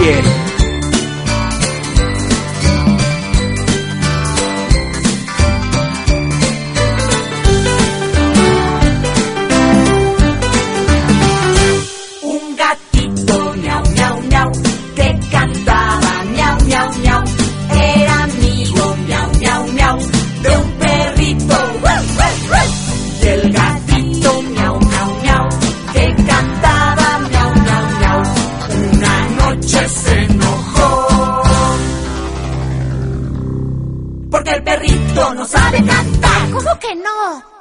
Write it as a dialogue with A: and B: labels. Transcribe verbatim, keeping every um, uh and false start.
A: quiere.
B: Un gatito miau, miau, miau, que cantaba miau, miau, miau. Era amigo miau, miau, miau, de un perrito. ¡Ruff, ruff, ruff! Y el gatito miau, miau, miau, que cantaba miau, miau, miau. Una noche se enojó porque el perrito no sabe cantar.
C: ¿Cómo que no?